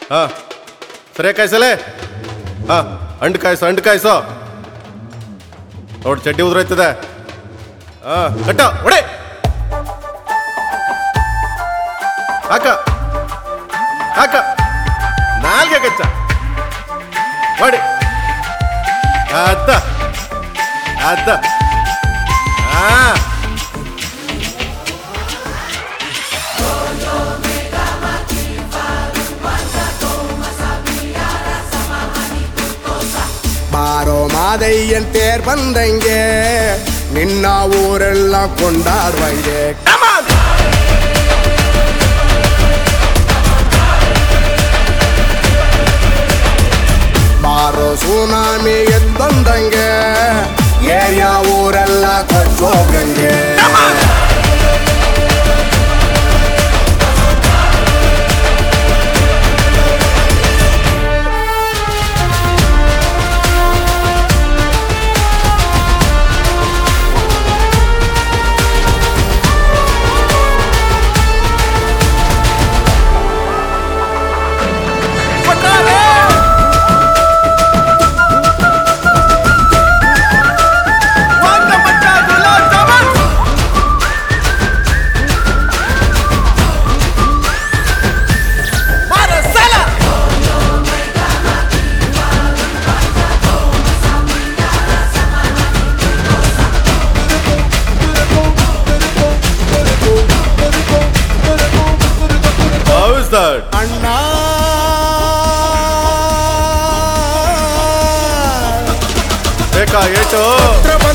ಹಾ ಸರಿ ಕಾಯಿಸಲೇ. ಹಾ ಅಂಡು ಕಾಯಿಸೋ ನೋಡಿ ಚಡ್ಡಿ ಉದುರೋಯ್ತದೆ. ಹಾ ಕಟ್ಟ ಒಡೆ ಹಾಕ ನಾಲ್ಗೆ ಕಚ್ಚ ಮಾಡಿ ಅದ ಹಾ ಬಾರೋ ಮಾದಯ್ಯನ್ ತೇರ್ ಬಂದಂಗೆ ನಿನ್ನ ಊರೆಲ್ಲ ಕೊಂಡಾಡುವಂಗೆ. ಬಾರೋ ಸುನಾಮಿ ಎದ್ದಂದಂಗೆ ಏರಿಯಾ ಊರೆಲ್ಲ ಕೊಚ್ಚೋಗಂಗೆ. ಅಣ್ಣ ಬೇಕಾ ಏಟು